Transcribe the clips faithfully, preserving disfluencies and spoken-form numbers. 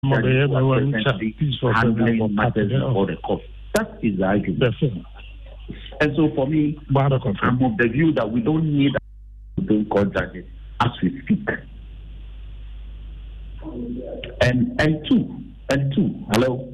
handling matters before the court. That is the argument. And so for me, I'm of the view that we don't need Supreme Court judges as we speak. And and two, and two, hello?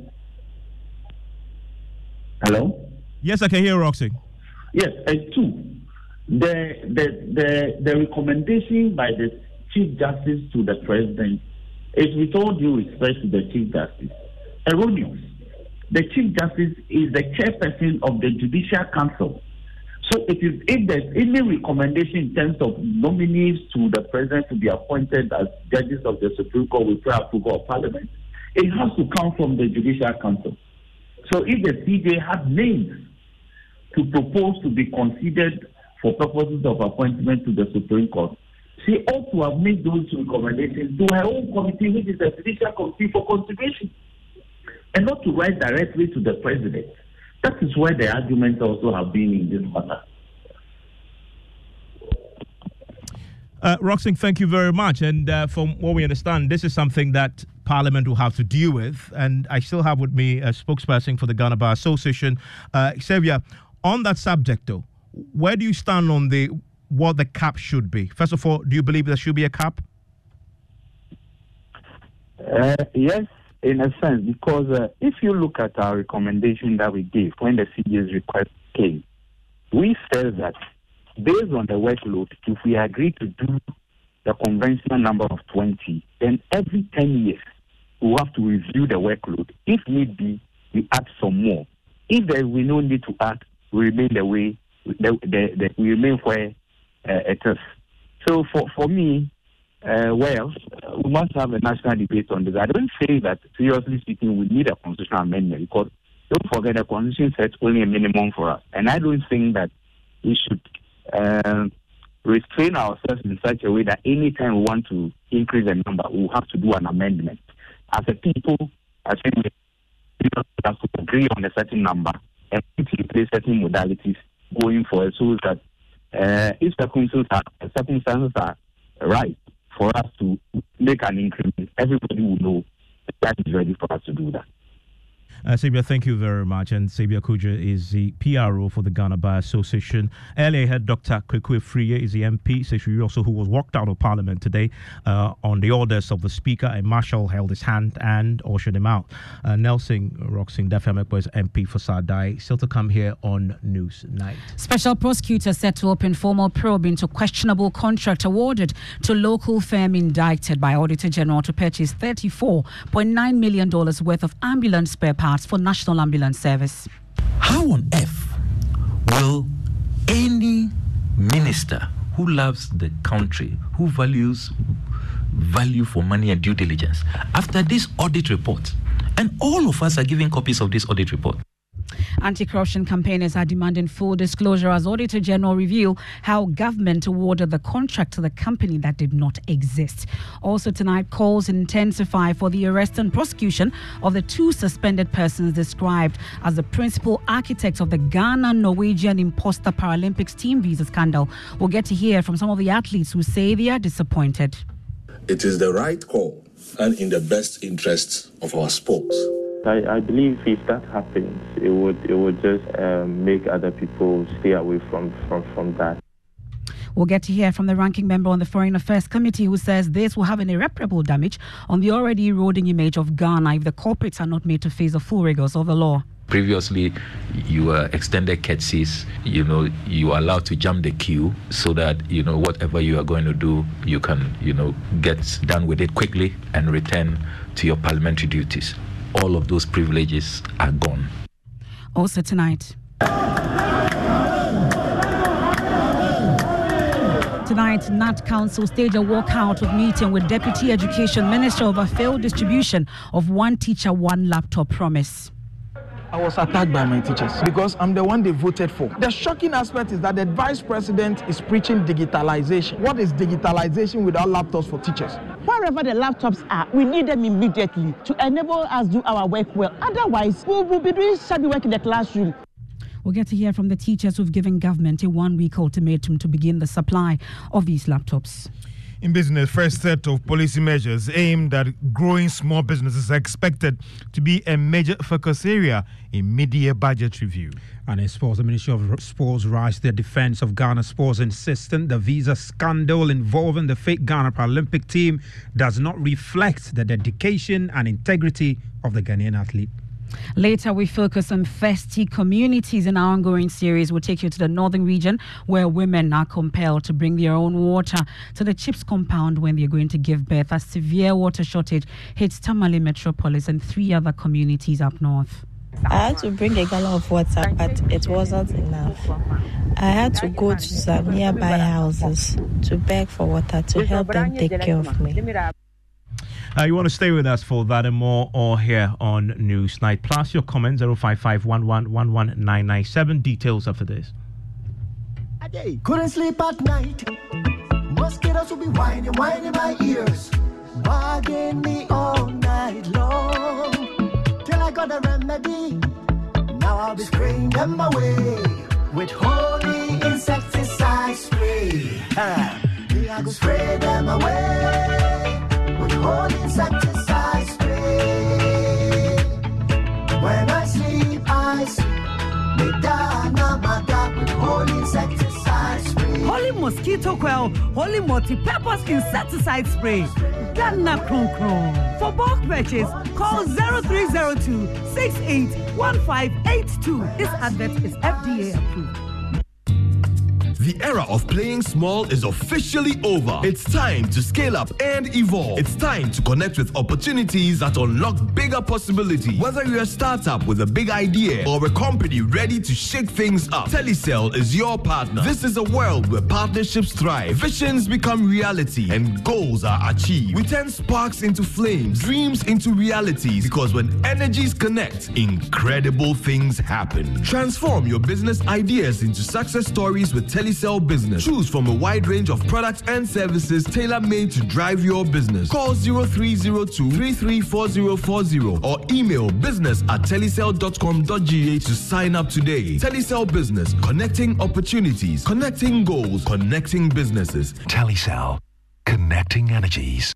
Hello? Yes, I can hear Roxy. Yes, and two, the, the, the, the recommendation by the Chief Justice to the President is, with all due respect to the Chief Justice, erroneous. The Chief Justice is the chairperson of the Judicial Council. So it is, if there's any recommendation in terms of nominees to the President to be appointed as judges of the Supreme Court with prior approval of Parliament, it has to come from the Judicial Council. So if the C J has names to propose to be considered for purposes of appointment to the Supreme Court, she ought to have made those recommendations to her own committee, which is the Judicial Committee for consideration, and not to write directly to the President. That is where the arguments also have been in this matter. Uh, Roxing, thank you very much. And uh, from what we understand, this is something that Parliament will have to deal with. And I still have with me a spokesperson for the Ghana Bar Association. Uh, Xavier, on that subject, though, where do you stand on the what the cap should be? First of all, do you believe there should be a cap? Uh, yes, in a sense, because uh, if you look at our recommendation that we gave when the C J's request came, we said that based on the workload, if we agree to do the conventional number of twenty, then every ten years we have to review the workload. If need be, we add some more. If there we no need to add, we remain the way the, the, the, we remain where uh, it is. So for for me, uh, well, we must have a national debate on this. I don't say that, seriously speaking, we need a constitutional amendment, because don't forget the constitution sets only a minimum for us, and I don't think that we should uh, restrain ourselves in such a way that anytime we want to increase the number, we'll have to do an amendment. As a people, I think we have to agree on a certain number and put in place certain modalities going forward, so that uh, if circumstances are, circumstances are right for us to make an increment, everybody will know that is ready for us to do that. Uh, Sabia, thank you very much. And Sabia Kuja is the P R O for the Ghana Bar Association. Earlier, I had Doctor Kwekwe Friye is the M P, also who was walked out of Parliament today uh, on the orders of the Speaker. A marshal held his hand and ushered him out. Uh, Nelson Roxing Dafemekbo is M P for Sadai, still to come here on News Night. Special prosecutor set to open formal probe into questionable contract awarded to local firm indicted by Auditor General to purchase thirty-four point nine million dollars worth of ambulance spare parts for National Ambulance Service. How on earth will any minister who loves the country, who values value for money and due diligence, after this audit report, and all of us are giving copies of this audit report? Anti-corruption campaigners are demanding full disclosure as Auditor General reveal how government awarded the contract to the company that did not exist. Also tonight, calls intensify for the arrest and prosecution of the two suspended persons described as the principal architects of the Ghana-Norwegian imposter Paralympics team visa scandal. We'll get to hear from some of the athletes who say they are disappointed. It is the right call and in the best interests of our sports. I, I believe if that happens, it would it would just um, make other people stay away from, from, from that. We'll get to hear from the ranking member on the Foreign Affairs Committee who says this will have an irreparable damage on the already eroding image of Ghana if the culprits are not made to face the full rigors of the law. Previously, you were extended courtesies, you know, you are allowed to jump the queue so that, you know, whatever you are going to do, you can, you know, get done with it quickly and return to your parliamentary duties. All of those privileges are gone. Also tonight. Tonight, N A T Council staged a walkout of meeting with Deputy Education Minister over failed distribution of one teacher, one laptop promise. I was attacked by my teachers because I'm the one they voted for. The shocking aspect is that the vice president is preaching digitalization. What is digitalization without laptops for teachers? Wherever the laptops are, we need them immediately to enable us do our work well. Otherwise, we will be doing shabby work in the classroom. We'll get to hear from the teachers who've given government a one-week ultimatum to begin the supply of these laptops. In business, first set of policy measures aimed at growing small businesses are expected to be a major focus area in mid-year budget review. And in sports, the Ministry of Sports rise the defense of Ghana sports, insisting the visa scandal involving the fake Ghana Paralympic team does not reflect the dedication and integrity of the Ghanaian athlete. Later, we focus on thirsty communities in our ongoing series. We'll take you to the northern region where women are compelled to bring their own water to the Chips compound when they're going to give birth. A severe water shortage hits Tamale Metropolis and three other communities up north. I had to bring a gallon of water, but it wasn't enough. I had to go to some nearby houses to beg for water to help them take care of me. Uh, you want to stay with us for that and more, or here on Newsnight. Plus your comments, zero five five one one one one nine nine seven. Details after this. Couldn't sleep at night. Mosquitoes will be whining, whining my ears, bugging me all night long. Till I got a remedy. Now I'll be spraying them away with holy insecticide spray. Ah, I go spray them away with holy insecticide spray. When I sleep, I sleep. Me da na ma da with holy insecticide spray. Holy mosquito coil, holy multi-purpose insecticide spray. Dana Kron Kron. For bulk purchase, call zero three zero two, six eight one five eight two. This advert is F D A approved. The era of playing small is officially over. It's time to scale up and evolve. It's time to connect with opportunities that unlock bigger possibilities. Whether you're a startup with a big idea or a company ready to shake things up, Telecel is your partner. This is a world where partnerships thrive, visions become reality, and goals are achieved. We turn sparks into flames, dreams into realities, because when energies connect, incredible things happen. Transform your business ideas into success stories with Telecel Business. Choose from a wide range of products and services tailor-made to drive your business. Call zero three zero two, three three four zero four zero or email business at telecel dot com dot g h to sign up today. Telecel Business, connecting opportunities, connecting goals, connecting businesses. Telecel, connecting energies.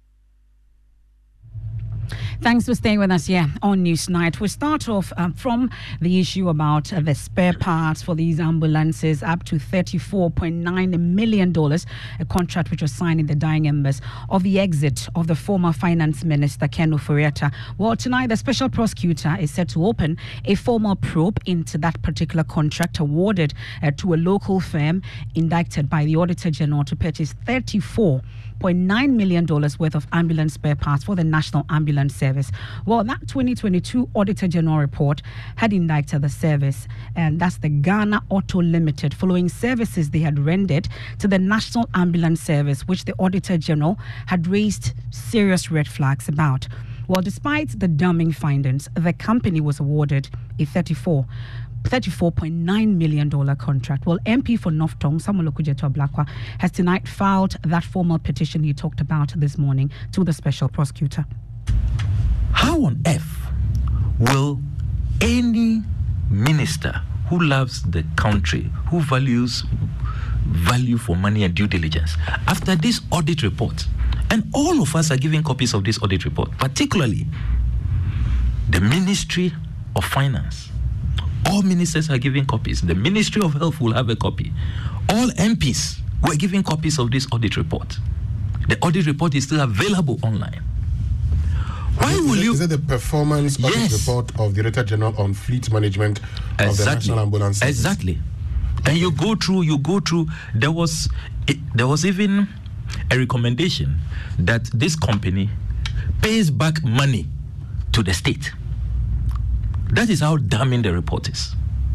Thanks for staying with us here on Newsnight. We start off um, from the issue about uh, the spare parts for these ambulances, up to thirty-four point nine million dollars, a contract which was signed in the dying embers of the exit of the former finance minister, Ken Ofori-Atta. Well, tonight, the special prosecutor is set to open a formal probe into that particular contract awarded uh, to a local firm indicted by the Auditor General to purchase thirty-four point nine million dollars worth of ambulance spare parts for the National Ambulance Service. Well, that twenty twenty-two Auditor General report had indicted the service, and that's the Ghana Auto Limited, following services they had rendered to the National Ambulance Service, which the Auditor General had raised serious red flags about. Well, despite the damning findings, the company was awarded a thirty-four point nine million dollars contract. Well, M P for North Tongue, Samuel Okudzeto Ablakwa, has tonight filed that formal petition he talked about this morning to the special prosecutor. How on earth will any minister who loves the country, who values value for money and due diligence, after this audit report, and all of us are giving copies of this audit report, particularly the Ministry of Finance, all ministers are giving copies. The Ministry of Health will have a copy. All M Ps were giving copies of this audit report. The audit report is still available online. Why will is you... Is it the performance audit yes. report of the Director General on fleet management exactly. of the National Ambulance Service? Exactly. And you go through, you go through, there was, it, there was even a recommendation that this company pays back money to the state. That is how damning the report is.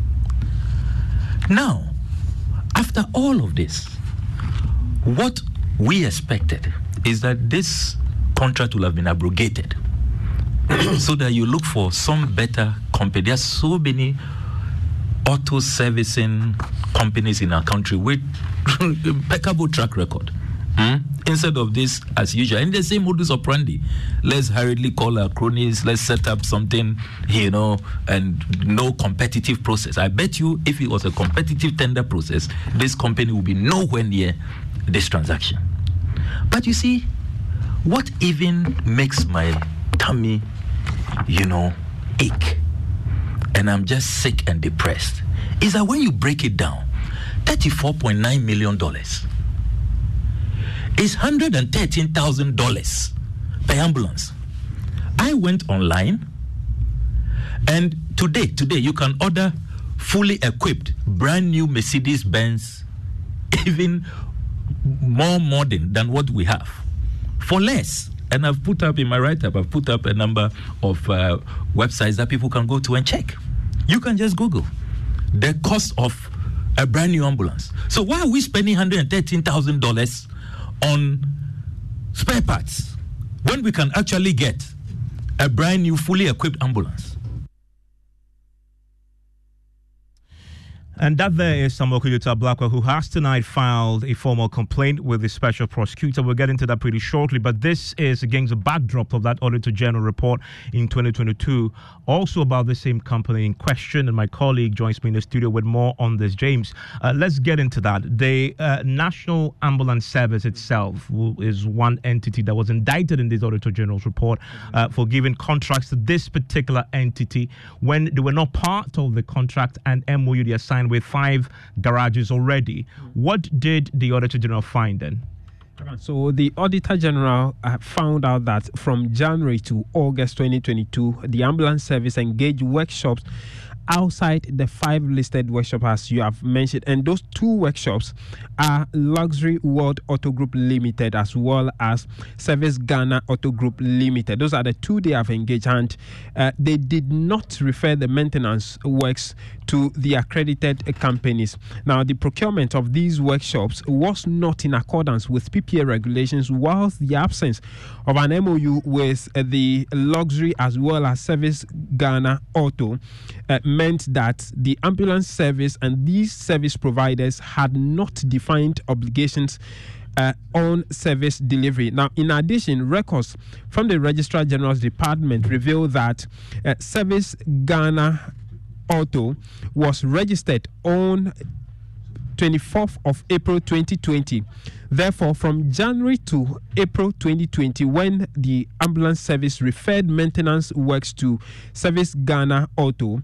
Now, after all of this, what we expected is that this contract will have been abrogated so that you look for some better company. There are so many auto servicing companies in our country with impeccable track record. Hmm? Instead of this, as usual, in the same modus operandi, let's hurriedly call our cronies, let's set up something, you know, and no competitive process. I bet you if it was a competitive tender process, this company would be nowhere near this transaction. But you see, what even makes my tummy, you know, ache, and I'm just sick and depressed, is that when you break it down, thirty-four point nine million dollars is one hundred thirteen thousand dollars per ambulance. I went online, and today, today you can order fully equipped, brand new Mercedes-Benz, even more modern than what we have, for less. And I've put up in my write-up, I've put up a number of uh, websites that people can go to and check. You can just Google the cost of a brand new ambulance. So why are we spending one hundred thirteen thousand dollars on spare parts when we can actually get a brand new, fully equipped ambulance? And that there is Samuel Kuyuta Blackwell, who has tonight filed a formal complaint with the special prosecutor. We'll get into that pretty shortly, but this is against the backdrop of that Auditor General report in twenty twenty-two, also about the same company in question. And my colleague joins me in the studio with more on this. James, uh, let's get into that. The uh, National Ambulance Service itself is one entity that was indicted in this Auditor General's report uh, for giving contracts to this particular entity when they were not part of the contract and M O U they assigned with five garages already. What did the Auditor General find then? So the Auditor General uh, found out that from January to August twenty twenty-two, the ambulance service engaged workshops outside the five listed workshops, as you have mentioned, and those two workshops are Luxury World Auto Group Limited as well as Service Ghana Auto Group Limited. Those are the two they have engaged, and uh, they did not refer the maintenance works to the accredited companies. Now, the procurement of these workshops was not in accordance with P P A regulations, whilst the absence of an M O U with uh, the Luxury as well as Service Ghana Auto uh, meant that the ambulance service and these service providers had not defined obligations Uh, on service delivery. Now, in addition, records from the Registrar General's Department reveal that uh, Service Ghana Auto was registered on twenty-fourth of April twenty twenty. Therefore, from January to April twenty twenty, when the ambulance service referred maintenance works to Service Ghana Auto,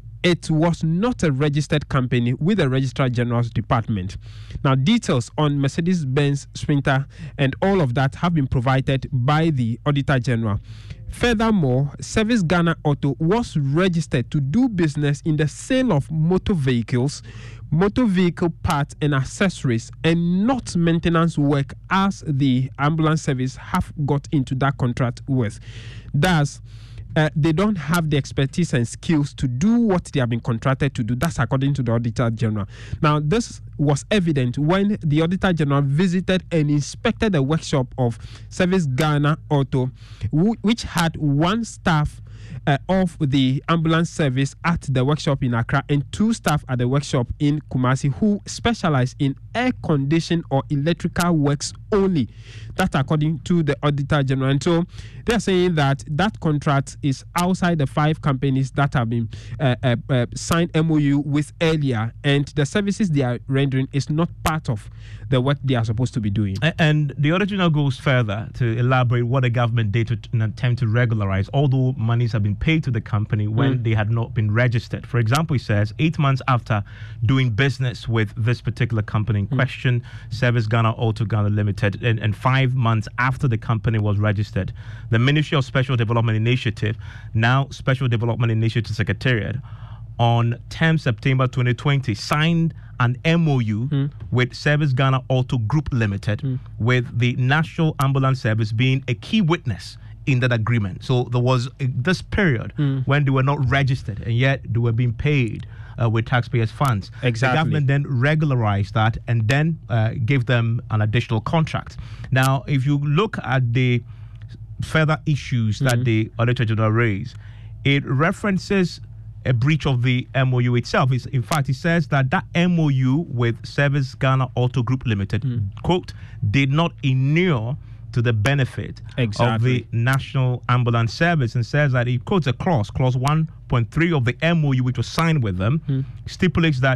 it was not a registered company with the Registrar General's Department. Now, details on Mercedes-Benz Sprinter and all of that have been provided by the Auditor General. Furthermore, Service Ghana Auto was registered to do business in the sale of motor vehicles, motor vehicle parts and accessories, and not maintenance work as the ambulance service have got into that contract with. Thus, Uh, they don't have the expertise and skills to do what they have been contracted to do. That's according to the Auditor General. Now, this was evident when the Auditor General visited and inspected the workshop of Service Ghana Auto, w- which had one staff uh, of the ambulance service at the workshop in Accra and two staff at the workshop in Kumasi who specialize in air condition or electrical works only. That's according to the Auditor General. And so they're saying that that contract is outside the five companies that have been uh, uh, uh, signed M O U with earlier, and the services they are rendering is not part of the work they are supposed to be doing. And the Auditor General goes further to elaborate what the government did to, in an attempt to regularize, although monies have been paid to the company when mm. they had not been registered. For example, he says eight months after doing business with this particular company in mm. question, Service Ghana Auto Ghana Limited, and, and five months after the company was registered, the Ministry of Special Development Initiative, now Special Development Initiative Secretariat, on tenth September twenty twenty, signed an M O U mm. with Service Ghana Auto Group Limited, mm. with the National Ambulance Service being a key witness in that agreement. So there was uh, this period mm. when they were not registered, and yet they were being paid uh, with taxpayers' funds. Exactly. The government then regularized that and then uh, gave them an additional contract. Now, if you look at the further issues mm. that the Auditor General raised, it references a breach of the M O U itself. It's, in fact, it says that that M O U with Service Ghana Auto Group Limited, mm. quote, did not inure to the benefit exactly. of the National Ambulance Service, and says that it quotes a clause, clause one point three of the M O U, which was signed with them, mm. stipulates that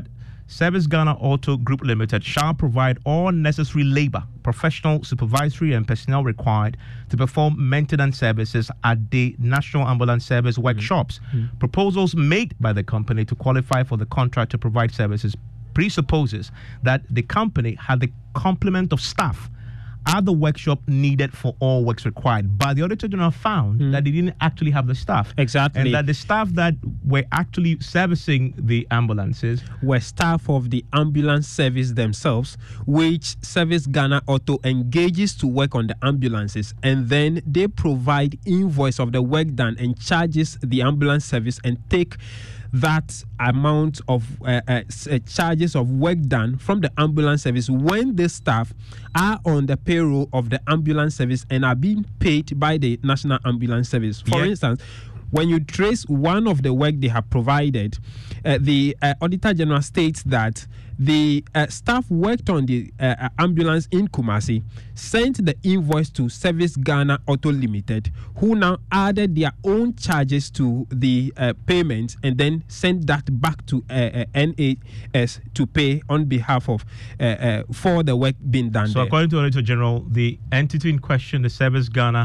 Service Ghana Auto Group Limited shall provide all necessary labor, professional, supervisory, and personnel required to perform maintenance services at the National Ambulance Service workshops. Mm-hmm. Proposals made by the company to qualify for the contract to provide services presupposes that the company had the complement of staff at the workshop needed for all works required. But the Auditor General found mm. that they didn't actually have the staff. Exactly. And that the staff that were actually servicing the ambulances were staff of the ambulance service themselves, which Service Ghana Auto engages to work on the ambulances, and then they provide invoice of the work done and charges the ambulance service and take that amount of uh, uh, charges of work done from the ambulance service when the staff are on the payroll of the ambulance service and are being paid by the National Ambulance Service. For yeah. instance, when you trace one of the work they have provided, uh, the uh, Auditor General states that the uh, staff worked on the uh, ambulance in Kumasi, sent the invoice to Service Ghana Auto Limited, who now added their own charges to the uh, payment and then sent that back to uh, uh, N A S to pay on behalf of uh, uh, for the work being done. So there. According to Auditor General, the entity in question, the Service Ghana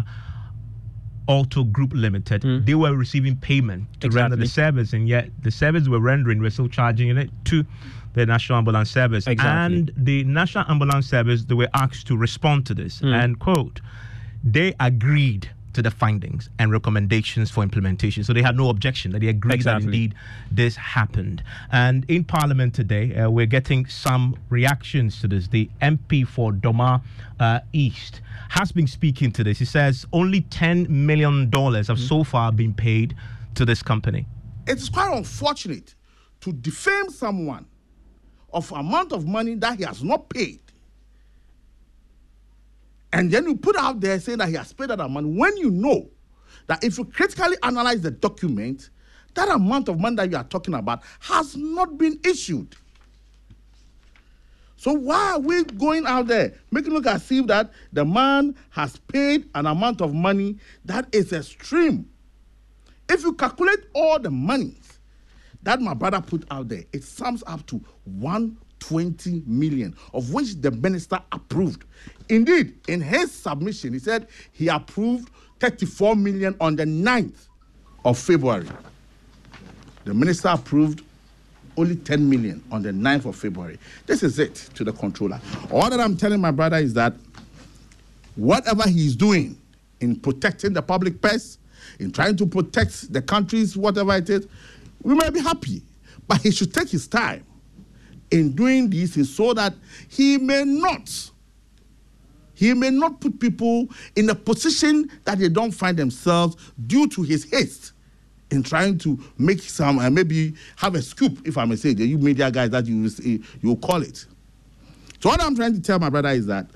Auto Group Limited, mm. they were receiving payment to exactly. render the service, and yet the service were rendering, we're still charging it to the National Ambulance Service. Exactly. And the National Ambulance Service, they were asked to respond to this, mm. and quote, they agreed to the findings and recommendations for implementation. So they had no objection, that they agreed exactly. that indeed this happened. And in Parliament today, uh, we're getting some reactions to this. The M P for Doma uh, East has been speaking to this. He says only ten million dollars have mm-hmm. so far been paid to this company. It's quite unfortunate to defame someone of amount of money that he has not paid. And then you put out there saying that he has paid that amount when you know that if you critically analyze the document, that amount of money that you are talking about has not been issued. So why are we going out there making it look as if that the man has paid an amount of money that is extreme? If you calculate all the monies that my brother put out there, it sums up to one hundred twenty million, of which the minister approved. Indeed, in his submission, he said he approved thirty-four million on the ninth of February. The minister approved only ten million on the ninth of February. This is it to the controller. All that I'm telling my brother is that whatever he's doing in protecting the public purse, in trying to protect the countries, whatever it is, we may be happy, but he should take his time in doing this so that he may not, he may not put people in a position that they don't find themselves due to his haste in trying to make some, uh, maybe have a scoop, if I may say, the you media guys that you you call it. So what I'm trying to tell my brother is that,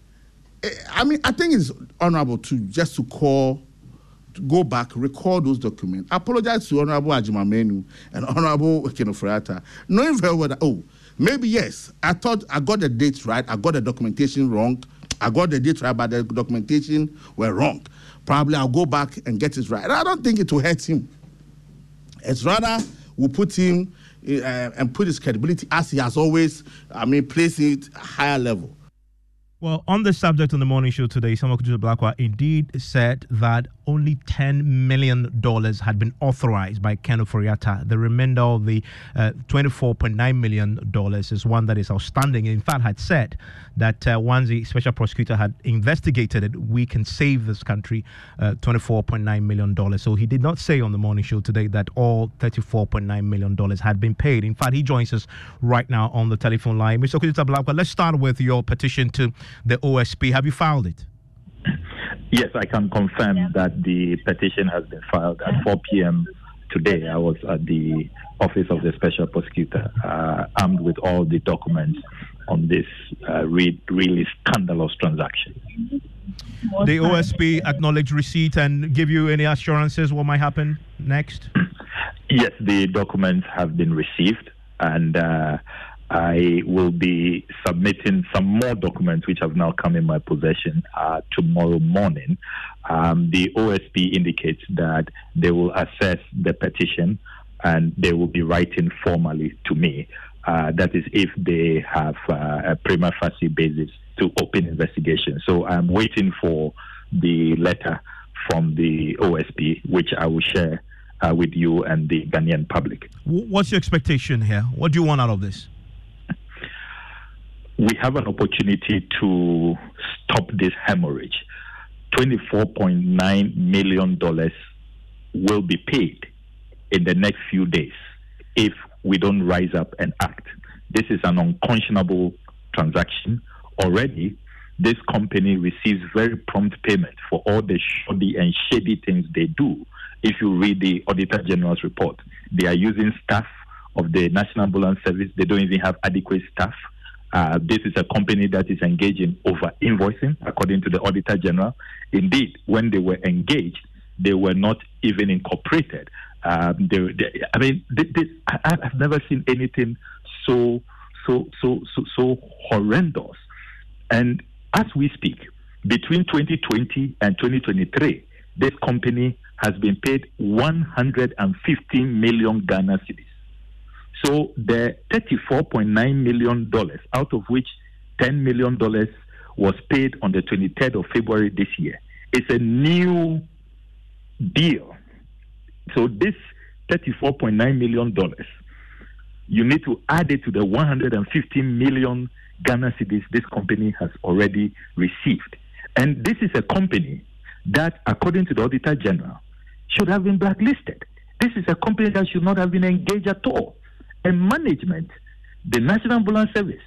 I mean, I think it's honorable to just to call, to go back, record those documents. I apologize to Honorable Ajimamenu and Honorable Kenofrata, knowing very well that, oh, maybe yes, I thought I got the dates right, I got the documentation wrong, I got the dates right, but the documentation were wrong. Probably I'll go back and get it right. And I don't think it will hurt him. It's rather will put him uh, and put his credibility as he has always, I mean, placed it higher level. Well, on the subject on the morning show today, Samuel Kutuso Blakwa indeed said that only ten million dollars had been authorized by Ken Ofori-Atta. The remainder of the uh, twenty-four point nine million dollars is one that is outstanding. In fact, had said that uh, once the special prosecutor had investigated it, we can save this country uh, twenty-four point nine million dollars. So he did not say on the morning show today that all thirty-four point nine million dollars had been paid. In fact, he joins us right now on the telephone line. Mister Kutuso Blakwa, let's start with your petition to the O S P. Have you filed it? Yes, I can confirm that the petition has been filed at four p.m. today. I was at the office of the special prosecutor, uh, armed with all the documents on this uh, re- really scandalous transaction. The O S P acknowledged receipt and give you any assurances what might happen next? Yes, the documents have been received, and uh, I will be submitting some more documents which have now come in my possession uh, tomorrow morning. Um, the O S P indicates that they will assess the petition and they will be writing formally to me. Uh, that is, if they have uh, a prima facie basis to open investigation. So I'm waiting for the letter from the O S P, which I will share uh, with you and the Ghanaian public. What's your expectation here? What do you want out of this? We have an opportunity to stop this hemorrhage. twenty-four point nine million dollars will be paid in the next few days if we don't rise up and act. This is an unconscionable transaction. Already, this company receives very prompt payment for all the shoddy and shady things they do. If you read the Auditor General's report, they are using staff of the National Ambulance Service. They don't even have adequate staff. Uh, this is a company that is engaged in over-invoicing, according to the Auditor General. Indeed, when they were engaged, they were not even incorporated. Um, they, they, I mean, they, they, I, I've never seen anything so, so, so, so, so horrendous. And as we speak, between twenty twenty and twenty twenty-three, this company has been paid one hundred fifteen million Ghana cedis. So the thirty-four point nine million dollars, out of which ten million dollars was paid on the twenty-third of February this year, is a new deal. So this thirty-four point nine million dollars, you need to add it to the one hundred fifteen million Ghana cedis this company has already received. And this is a company that, according to the Auditor General, should have been blacklisted. This is a company that should not have been engaged at all. And management, the National Ambulance Service,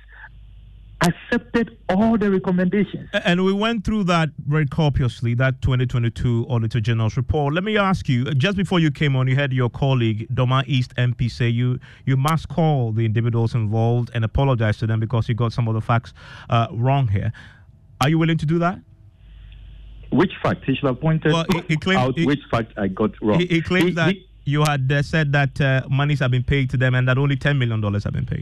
accepted all the recommendations. And we went through that very copiously, that twenty twenty-two Auditor General's report. Let me ask you, just before you came on, you had your colleague, Doma East M P, say you, you must call the individuals involved and apologize to them because you got some of the facts uh, wrong here. Are you willing to do that? Which fact? He should have pointed well, he, he claimed, out he, which fact I got wrong. He, he claims he, that he, you had uh, said that uh, monies have been paid to them and that only ten million dollars have been paid.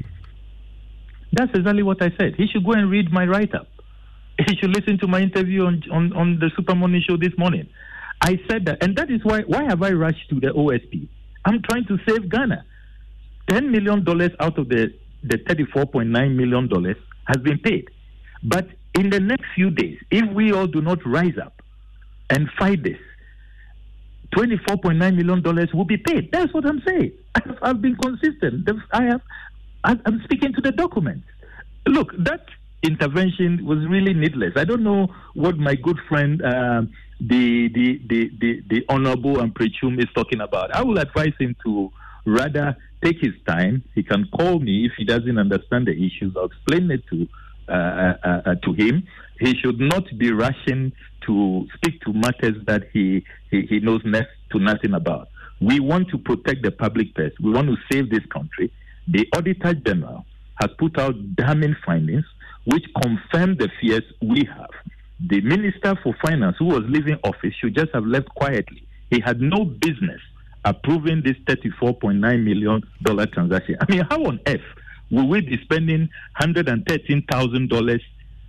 That's exactly what I said. He should go and read my write-up. He should listen to my interview on, on, on the Super Morning Show this morning. I said that, and that is why why have I rushed to the O S P? I'm trying to save Ghana. ten million dollars out of the, the thirty-four point nine million dollars has been paid. But in the next few days, if we all do not rise up and fight this, twenty-four point nine million dollars will be paid. That's what I'm saying. I've, I've been consistent. I have, I'm speaking to the documents. Look, that intervention was really needless. I don't know what my good friend, uh, the, the, the, the, the Honorable Amprechum, is talking about. I will advise him to rather take his time. He can call me if he doesn't understand the issues. I'll explain it to uh, uh, uh, to him. He should not be rushing to speak to matters that he, he, he knows next to nothing about. We want to protect the public purse. We want to save this country. The Auditor General has put out damning findings which confirm the fears we have. The Minister for Finance, who was leaving office, should just have left quietly. He had no business approving this thirty-four point nine million dollars transaction. I mean, how on earth will we be spending one hundred thirteen thousand dollars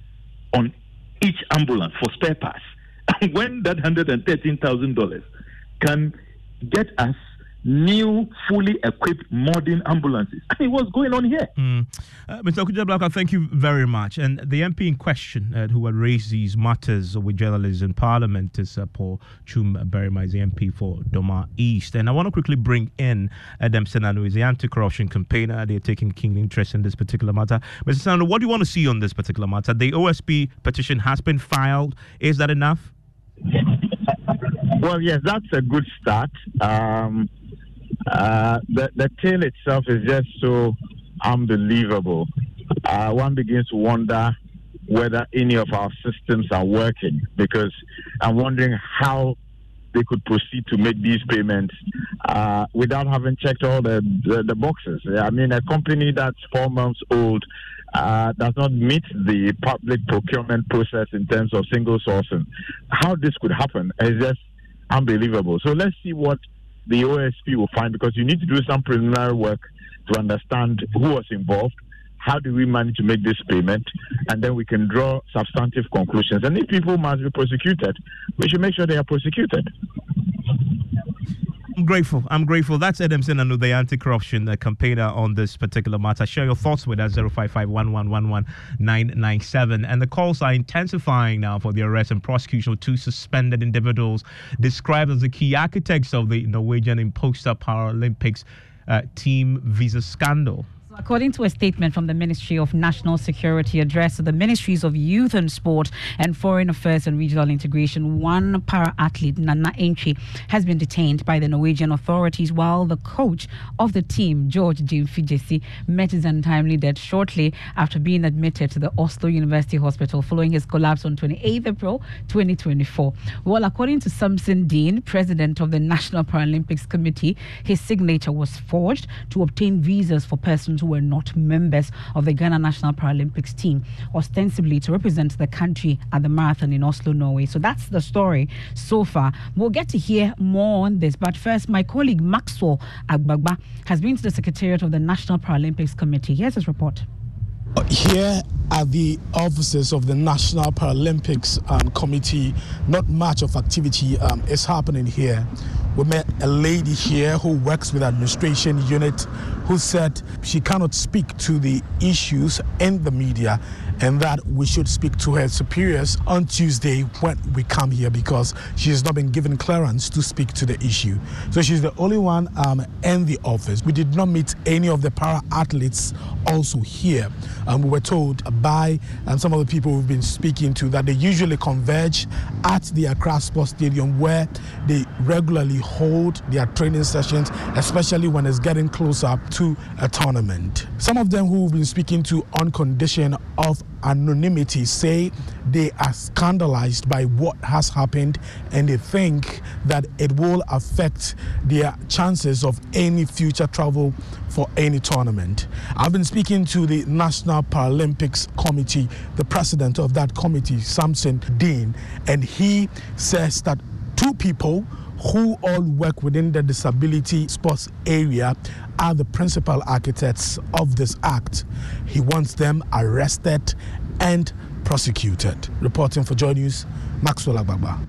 on each ambulance for spare parts when that one hundred thirteen thousand dollars can get us new, fully equipped, modern ambulances? I mean, what's going on here? Mm. Uh, Mister Okudzeblaka, thank you very much. And the M P in question uh, who had raised these matters with journalists in Parliament is uh, Paul Chum Berima, is the M P for Doma East. And I want to quickly bring in Adam Senanu, who is the anti-corruption campaigner. They're taking keen interest in this particular matter. Mister Senanu, what do you want to see on this particular matter? The O S P petition has been filed. Is that enough? Well, yes, that's a good start. Um, uh, the, the tale itself is just so unbelievable. Uh, one begins to wonder whether any of our systems are working, because I'm wondering how they could proceed to make these payments uh, without having checked all the, the, the boxes. I mean, a company that's four months old uh, does not meet the public procurement process in terms of single sourcing. How this could happen is just unbelievable. So let's see what the O S P will find, because you need to do some preliminary work to understand who was involved, how do we manage to make this payment, and then we can draw substantive conclusions. And if people must be prosecuted, we should make sure they are prosecuted. I'm grateful. I'm grateful. That's Edemson Anu, the anti-corruption uh, campaigner on this particular matter. Share your thoughts with us, zero five five one one one one nine nine seven. And the calls are intensifying now for the arrest and prosecution of two suspended individuals described as the key architects of the Norwegian Imposter Paralympics uh, team visa scandal. According to a statement from the Ministry of National Security addressed to the Ministries of Youth and Sport and Foreign Affairs and Regional Integration, one para-athlete, Nana Entry, has been detained by the Norwegian authorities while the coach of the team, George Jimfijesi, met his untimely death shortly after being admitted to the Oslo University Hospital following his collapse on twenty-eighth April twenty twenty-four. Well, according to Samson Dean, president of the National Paralympics Committee, his signature was forged to obtain visas for persons who were not members of the Ghana National Paralympics team, ostensibly to represent the country at the marathon in Oslo, Norway. So that's the story so far. We'll get to hear more on this, but first, my colleague Maxwell Agbagba has been to the Secretariat of the National Paralympics Committee. Here's his report. Here at the offices of the National Paralympics um, Committee, not much of activity um, is happening here. We met a lady here who works with administration unit who said she cannot speak to the issues in the media and that we should speak to her superiors on Tuesday when we come here because she has not been given clearance to speak to the issue. So she's the only one um, in the office. We did not meet any of the para-athletes also here. Um, we were told by um, some of the people we've been speaking to that they usually converge at the Accra Sports Stadium where they regularly hold their training sessions, especially when it's getting closer to a tournament. Some of them who we've been speaking to on condition of anonymity say they are scandalized by what has happened and they think that it will affect their chances of any future travel for any tournament. I've been speaking to the National Paralympics Committee, the president of that committee, Samson Dean, and he says that two people who all work within the disability sports area are the principal architects of this act. He wants them arrested and prosecuted. Reporting for Joy News, Maxwell Agbagba.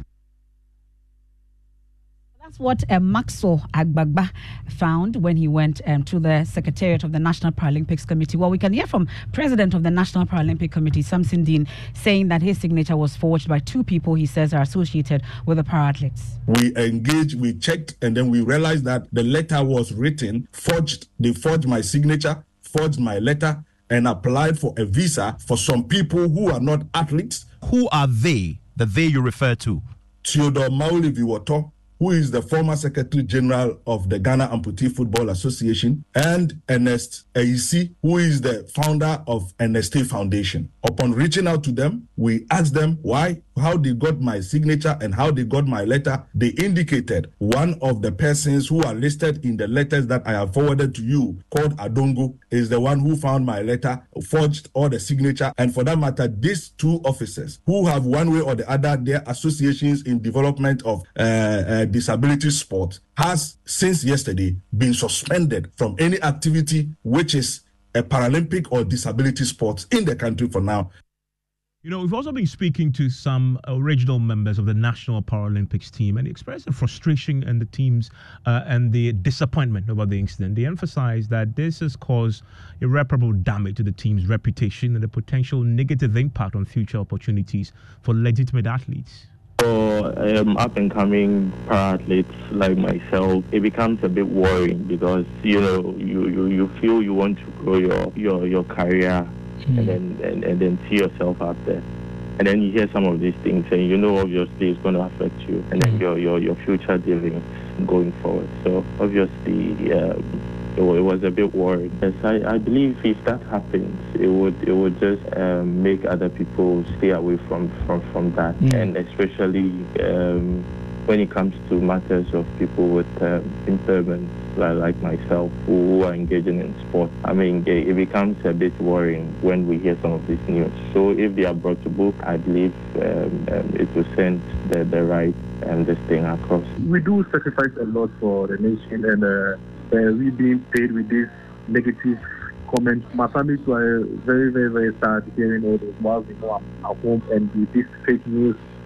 That's what uh, Maxwell Agbagba found when he went um, to the Secretariat of the National Paralympics Committee. Well, we can hear from President of the National Paralympic Committee, Samson Dean, saying that his signature was forged by two people he says are associated with the para-athletes. We engaged, we checked, and then we realized that the letter was written, forged. They forged my signature, forged my letter, and applied for a visa for some people who are not athletes. Who are they, the they you refer to? Theodore Mauli Viwoto, who is the former Secretary General of the Ghana Amputee Football Association, and Ernest Eisi, who is the founder of N S T Foundation. Upon reaching out to them, we asked them why, how they got my signature and how they got my letter. They indicated one of the persons who are listed in the letters that I have forwarded to you, called Adongo, is the one who found my letter, forged all the signature. And for that matter, these two officers who have one way or the other their associations in development of uh, uh, disability sport has since yesterday been suspended from any activity which is a Paralympic or disability sport in the country for now. You know, we've also been speaking to some original members of the National Paralympics team and expressed the frustration and the teams uh, and the disappointment about the incident. They emphasized that this has caused irreparable damage to the team's reputation and the potential negative impact on future opportunities for legitimate athletes. For um, up-and-coming para-athletes like myself, it becomes a bit worrying because, you know, you, you, you feel you want to grow your, your, your career mm. and then and, and then see yourself out there. And then you hear some of these things and you know obviously it's going to affect you and then your, your, your future dealings going forward. So obviously um, it, it was a bit worrying. Yes, I, I believe if that happens, it would it would just um, make other people stay away from, from, from that. Mm. And especially um, when it comes to matters of people with um, impairments like, like myself who are engaging in sport. I mean, it, it becomes a bit worrying when we hear some of this news. So if they are brought to book, I believe um, um, it will send the, the right and this thing across. We do sacrifice a lot for the nation, and uh, uh, we being paid with this negative comments. My family were very, very, very sad hearing all this while we know I'm at home, and with this fake news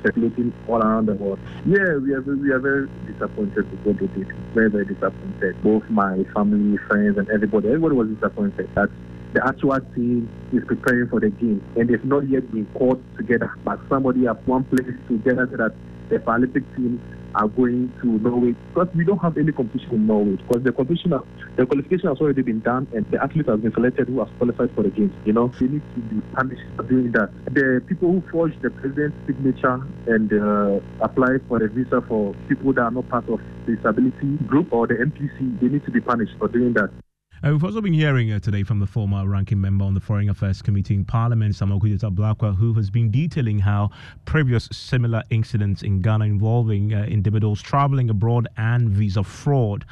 circulating all around the world. Yeah, we are very, we are very disappointed with what they did. Very, very disappointed. Both my family, friends, and everybody. Everybody was disappointed that the actual team is preparing for the game, and they've not yet been called together. But somebody at one place together so that the Paralympic team are going to Norway, because we don't have any competition in Norway, because the competition, the qualification has already been done, and the athlete has been selected who has qualified for the games. You know, they need to be punished for doing that. The people who forged the president's signature and uh, applied for the visa for people that are not part of the disability group or the N P C, they need to be punished for doing that. Uh, we've also been hearing uh, today from the former ranking member on the Foreign Affairs Committee in Parliament, Samuel Okudzeto-Ablakwa, who has been detailing how previous similar incidents in Ghana involving uh, individuals traveling abroad and visa fraud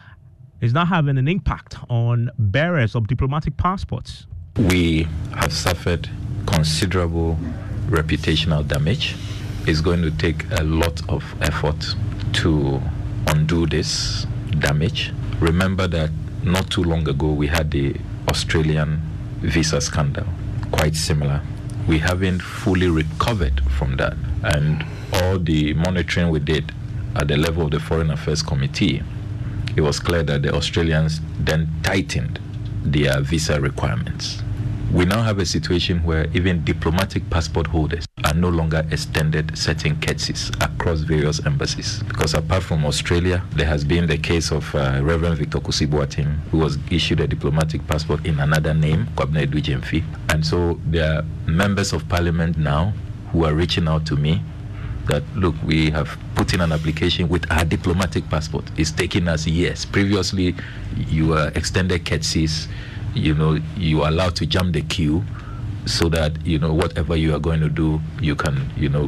is now having an impact on bearers of diplomatic passports. We have suffered considerable reputational damage. It's going to take a lot of effort to undo this damage. Remember that not too long ago, we had the Australian visa scandal, quite similar. We haven't fully recovered from that. And all the monitoring we did at the level of the Foreign Affairs Committee, it was clear that the Australians then tightened their visa requirements. We now have a situation where even diplomatic passport holders are no longer extended certain courtesies across various embassies. Because apart from Australia, there has been the case of uh, Reverend Victor Kusi Boateng, who was issued a diplomatic passport in another name, Kwabena Edu-Gyamfi. And so there are members of parliament now who are reaching out to me that, look, we have put in an application with our diplomatic passport. It's taking us years. Previously, you were extended courtesies. You know, you are allowed to jump the queue so that, you know, whatever you are going to do, you can, you know,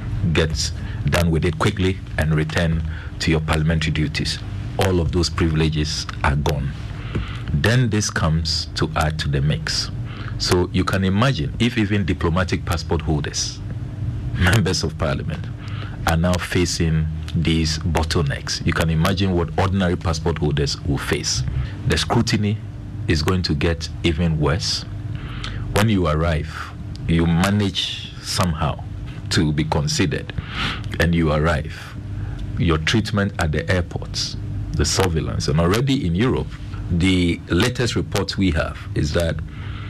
get done with it quickly and return to your parliamentary duties. All of those privileges are gone. Then this comes to add to the mix. So you can imagine if even diplomatic passport holders, members of parliament, are now facing these bottlenecks. You can imagine what ordinary passport holders will face. The scrutiny is going to get even worse. When you arrive, you manage somehow to be considered, and you arrive. Your treatment at the airports, the surveillance, and already in Europe, the latest reports we have is that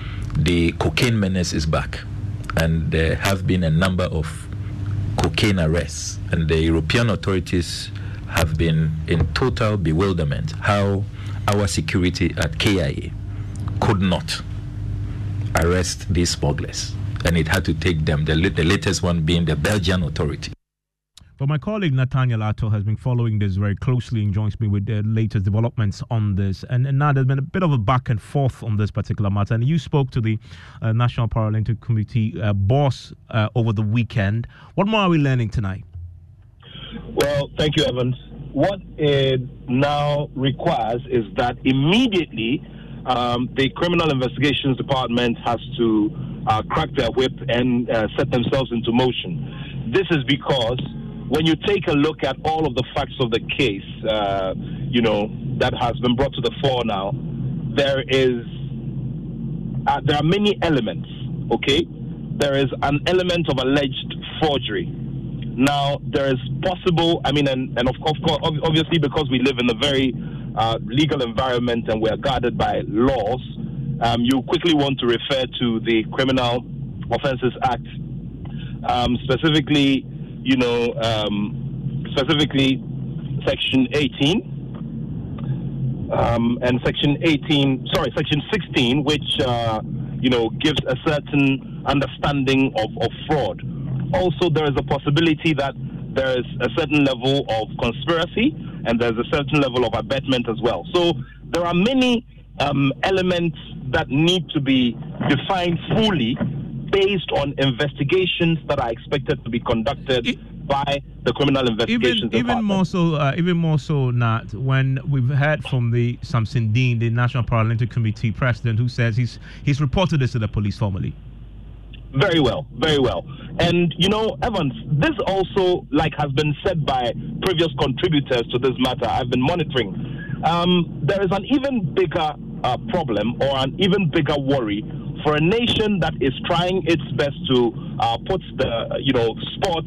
the cocaine menace is back, and there have been a number of cocaine arrests, and the European authorities have been in total bewilderment how our security at K I A could not arrest these smugglers, and it had to take them, the, the latest one being the Belgian authority. But my colleague Nathaniel Atto has been following this very closely and joins me with the latest developments on this. And, and now there's been a bit of a back and forth on this particular matter. And you spoke to the uh, National Paralympic Committee uh, boss uh, over the weekend. What more are we learning tonight? Well, thank you, Evans. What it now requires is that immediately um, the Criminal Investigations Department has to uh, crack their whip and uh, set themselves into motion. This is because when you take a look at all of the facts of the case, uh, you know, that has been brought to the fore now, there is, uh, there are many elements, okay? There is an element of alleged forgery. Now, there is possible, I mean, and, and of course, obviously because we live in a very uh, legal environment and we are guarded by laws, um, you quickly want to refer to the Criminal Offences Act, um, specifically, you know, um, specifically Section eighteen, um, and Section eighteen, sorry, Section sixteen, which, uh, you know, gives a certain understanding of, of fraud. Also, there is a possibility that there is a certain level of conspiracy and there's a certain level of abetment as well. So there are many um, elements that need to be defined fully based on investigations that are expected to be conducted it, by the Criminal Investigations even, Department. Even more so, uh, even more so, Nat, when we've heard from the Samson Dean, the National Paralympic Committee president, who says he's he's reported this to the police formally. Very well, very well. And, you know, Evans, this also, like has been said by previous contributors to this matter, I've been monitoring. Um, there is an even bigger uh, problem or an even bigger worry for a nation that is trying its best to uh, put the, you know, sport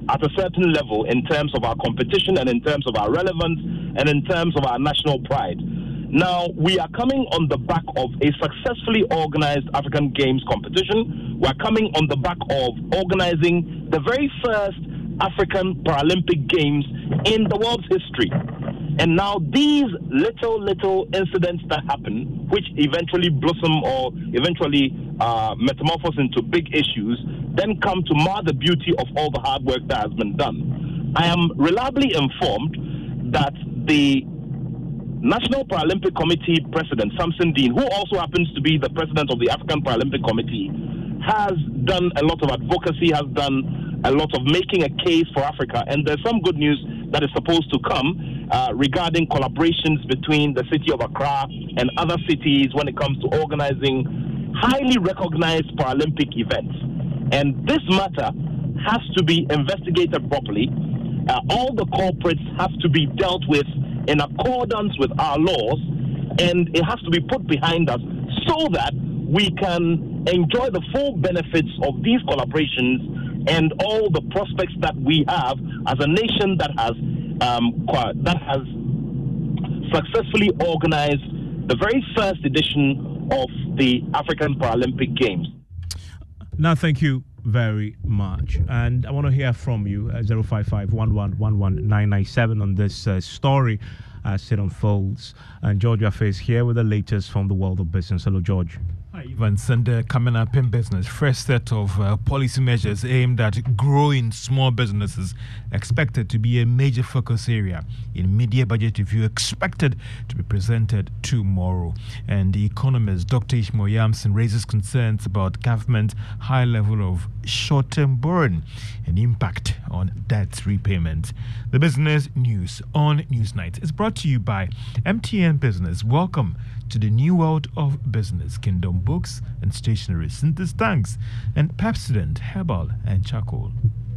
at a certain level in terms of our competition and in terms of our relevance and in terms of our national pride. Now, we are coming on the back of a successfully organized African Games competition. We're coming on the back of organizing the very first African Paralympic Games in the world's history. And now these little, little incidents that happen, which eventually blossom or eventually uh, metamorphose into big issues, then come to mar the beauty of all the hard work that has been done. I am reliably informed that the National Paralympic Committee President, Samson Dean, who also happens to be the president of the African Paralympic Committee, has done a lot of advocacy, has done a lot of making a case for Africa. And there's some good news that is supposed to come uh, regarding collaborations between the city of Accra and other cities when it comes to organizing highly recognized Paralympic events. And this matter has to be investigated properly. Uh, all the corporates have to be dealt with in accordance with our laws, and it has to be put behind us so that we can enjoy the full benefits of these collaborations and all the prospects that we have as a nation that has um, that has successfully organized the very first edition of the African Paralympic Games. Now, thank you very much, and I want to hear from you at zero five five, one one one one, nine nine seven on this uh, story as it unfolds. And George Affe is here with the latest from the world of business. Hello, George. Hi, Evans. And uh, coming up in business, fresh set of uh, policy measures aimed at growing small businesses expected to be a major focus area in media budget review expected to be presented tomorrow. And the economist Doctor Ishmael Yamson raises concerns about government high level of short-term borrowing and impact on debt repayment. The business news on Newsnight is brought to you by M T N Business. Welcome to the new world of business. Kingdom Books and Stationery, Synthesis Tanks, and Pepsodent Herbal and Charcoal.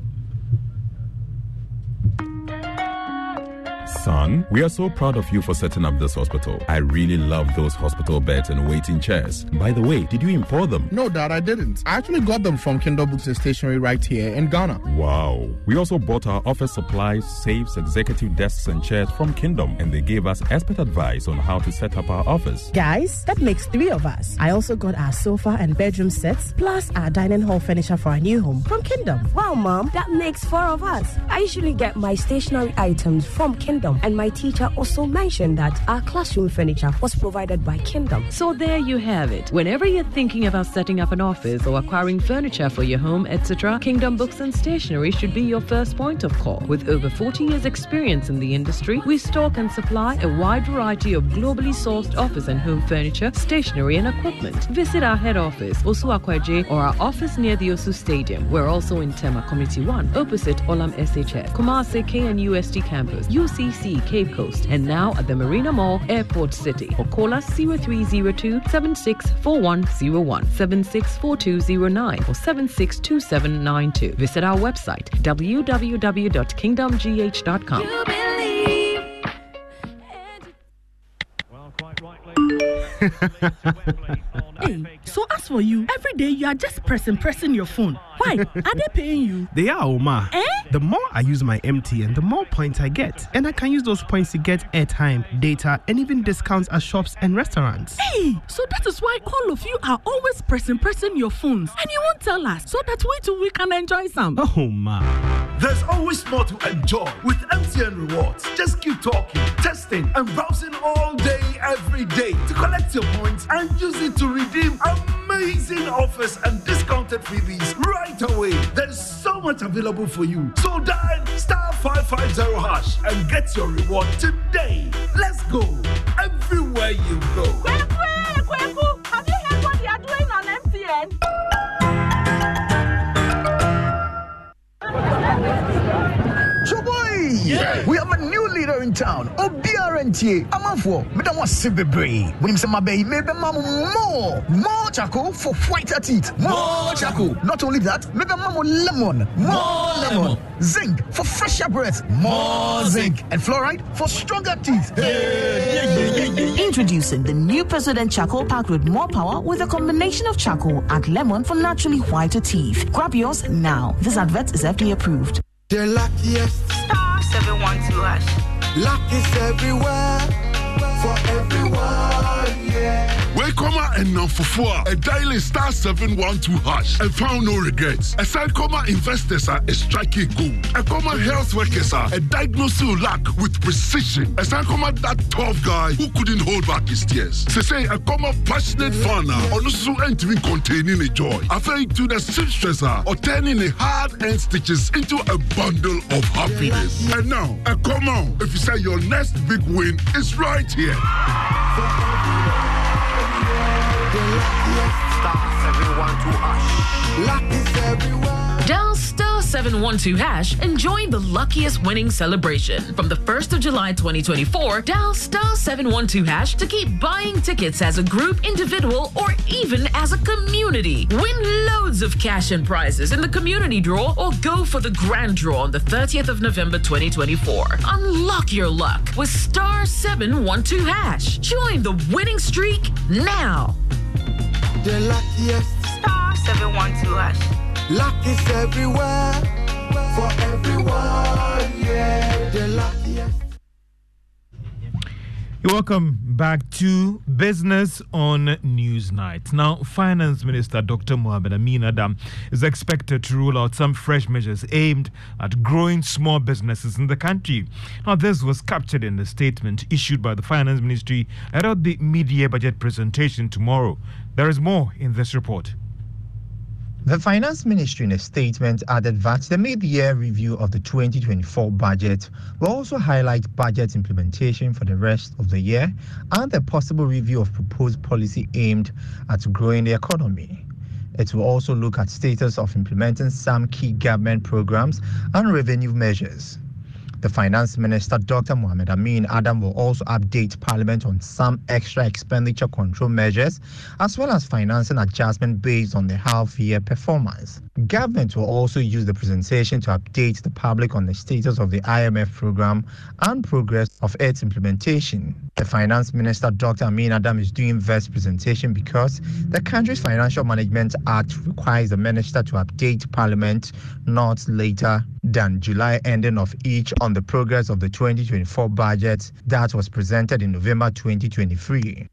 Son, we are so proud of you for setting up this hospital. I really love those hospital beds and waiting chairs. By the way, did you import them? No, Dad, I didn't. I actually got them from Kindle Books and Stationery right here in Ghana. Wow. We also bought our office supplies, safes, executive desks and chairs from Kingdom, and they gave us expert advice on how to set up our office. Guys, that makes three of us. I also got our sofa and bedroom sets, plus our dining hall furniture for our new home from Kingdom. Wow, Mom, that makes four of us. I usually get my stationery items from Kingdom, and my teacher also mentioned that our classroom furniture was provided by Kingdom. So there you have it. Whenever you're thinking about setting up an office or acquiring furniture for your home, et cetera, Kingdom Books and Stationery should be your first point of call. With over forty years experience in the industry, we stock and supply a wide variety of globally sourced office and home furniture, stationery and equipment. Visit our head office, Osu Akwaje, or our office near the Osu Stadium. We're also in Tema Community one, opposite Olam S H S, Kumasi K N U S T Campus, U C C Cape Coast, and now at the Marina Mall, Airport City. Or call us zero three zero two, seven six four one zero one, seven six four two zero nine, or seven six two seven nine two. Visit our website, w w w dot kingdom g h dot com. Hey, so as for you, every day you are just pressing, pressing your phone. Why? Are they paying you? They are, Oma. Eh? The more I use my M T N, the more points I get. And I can use those points to get airtime, data, and even discounts at shops and restaurants. Hey, so that is why all of you are always pressing, pressing your phones. And you won't tell us, so that we too we can enjoy some. Oh, ma. There's always more to enjoy with M T N Rewards. Just keep talking, testing, and browsing all day, every day to collect your points and use it to redeem amazing offers and discounted freebies right away. There's so much available for you. So dial star five five zero hash and get your reward today. Let's go everywhere you go. Kweku, Kweku, have you heard what they are doing on M T N? Choboy! Yeah. We have a new leader in town. O B R N T. Amanfo, Madam was Sibebre. When him say my baby, maybe mamu more. More charcoal for whiter teeth. More, more charcoal. Not only that, maybe mamu lemon. More, more lemon. lemon. Zinc for fresher breath. More zinc. And fluoride for stronger teeth. Hey. Yeah, yeah, yeah. Introducing the new President Charcoal packed with more power with a combination of charcoal and lemon for naturally whiter teeth. Grab yours now. This advert is F D A approved. The luckiest. Star seven one two hash. Luck is everywhere. For everyone, yeah. Welcome and now for four. A dial star seven one two hash and found no regrets. A side comma investors are a striking gold. A comma health workers are a diagnosing luck with precision. A side comma that tough guy who couldn't hold back his tears. They say a comma passionate fan or also entering containing a joy. After to the seamstresser or turning a hard end stitches into a bundle of happiness. And now, a comma if you say your next big win is right here. Star seven one two hash. Luck is everywhere. Dial star seven one two hash and join the luckiest winning celebration. From the first of July twenty twenty-four, dial star seven one two hash to keep buying tickets as a group, individual, or even as a community. Win loads of cash and prizes in the community draw or go for the grand draw on the thirtieth of November twenty twenty-four. Unlock your luck with star seven one two hash. Join the winning streak now. The luckiest. Star seven one two hash. Luck is everywhere. For everyone, yeah. The luckiest. You're welcome back to Business on Newsnight. Now, Finance Minister Doctor Mohamed Amin Adam is expected to roll out some fresh measures aimed at growing small businesses in the country. Now, this was captured in a statement issued by the Finance Ministry at the mid-year budget presentation tomorrow. There is more in this report. The Finance Ministry in a statement added that the mid-year review of the twenty twenty-four budget will also highlight budget implementation for the rest of the year and the possible review of proposed policy aimed at growing the economy. It will also look at status of implementing some key government programs and revenue measures. The Finance Minister, Doctor Mohamed Amin Adam, will also update Parliament on some extra expenditure control measures, as well as financing adjustment based on the half-year performance. Government will also use the presentation to update the public on the status of the I M F program and progress of its implementation. The Finance Minister, Doctor Amin Adam, is doing this presentation because the country's Financial Management Act requires the minister to update Parliament not later than July ending of each on the progress of the twenty twenty-four budget that was presented in November twenty twenty-three.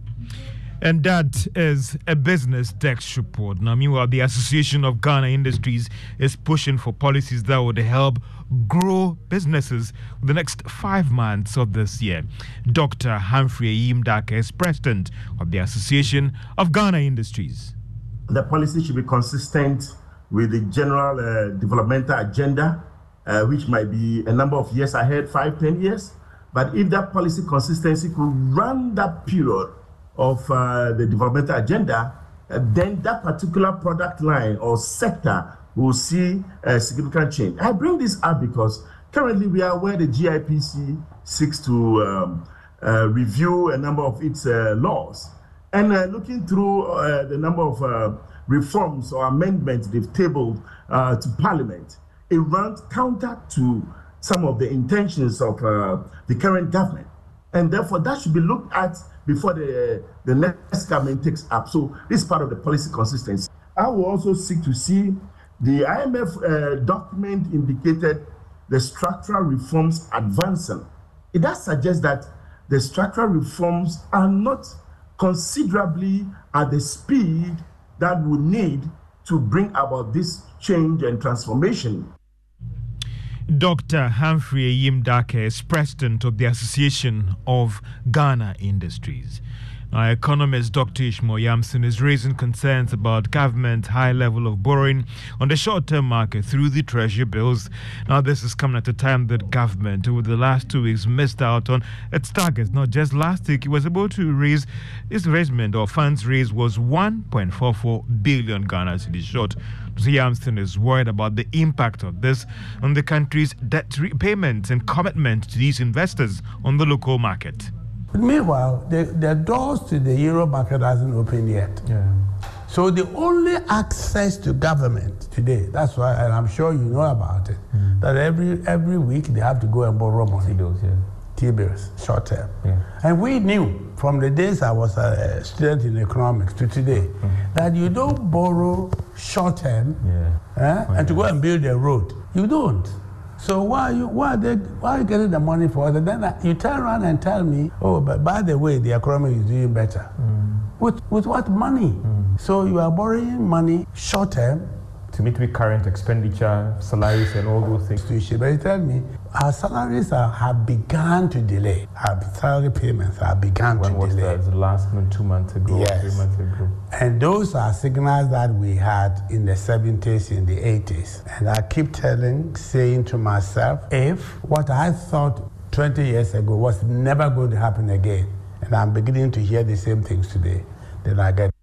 And that is a business desk report. Now, meanwhile, the Association of Ghana Industries is pushing for policies that would help grow businesses for the next five months of this year. Doctor Humphrey Ayim-Darke is president of the Association of Ghana Industries. The policy should be consistent with the general uh, developmental agenda, uh, which might be a number of years ahead, five, ten years. But if that policy consistency could run that period of uh, the developmental agenda, uh, then that particular product line or sector will see a significant change. I bring this up because currently we are where the G I P C seeks to um, uh, review a number of its uh, laws. And uh, looking through uh, the number of uh, reforms or amendments they've tabled uh, to Parliament, it runs counter to some of the intentions of uh, the current government. And therefore, that should be looked at before the, the next government takes up. So this is part of the policy consistency. I will also seek to see the I M F uh, document indicated the structural reforms advancing. It does suggest that the structural reforms are not considerably at the speed that we need to bring about this change and transformation. Doctor Humphrey Ayim-Darke is president of the Association of Ghana Industries. Now, economist Doctor Ishmael Yamson is raising concerns about government's high level of borrowing on the short-term market through the treasury bills. Now, this is coming at a time that government, over the last two weeks, missed out on its targets. Not just last week, it was able to raise, its raisement or funds raised was one point four four billion Ghana cedis short. So Yamson is worried about the impact of this on the country's debt repayment and commitment to these investors on the local market. But meanwhile, the, the doors to the euro market hasn't opened yet. Yeah. So the only access to government today, that's why, and I'm sure you know about it, mm. that every every week they have to go and borrow money. T-bills, yeah. T-bills, short term. Yeah. And we knew from the days I was a student in economics to today mm. that you don't borrow short term yeah. eh, and to go and build a road. You don't. So why are you why are they why are you getting the money for it? And then you turn around and tell me, oh, but by the way, the economy is doing better. Mm. With with what money? Mm. So you are borrowing money short term to meet with current expenditure, salaries, and all those things. But you tell me, our salaries are, have begun to delay. Our salary payments have begun when to was delay. That? The last month, two months ago, yes. three months ago. And those are signals that we had in the seventies, in the eighties. And I keep telling, saying to myself, if what I thought twenty years ago was never going to happen again, and I'm beginning to hear the same things today, then I get.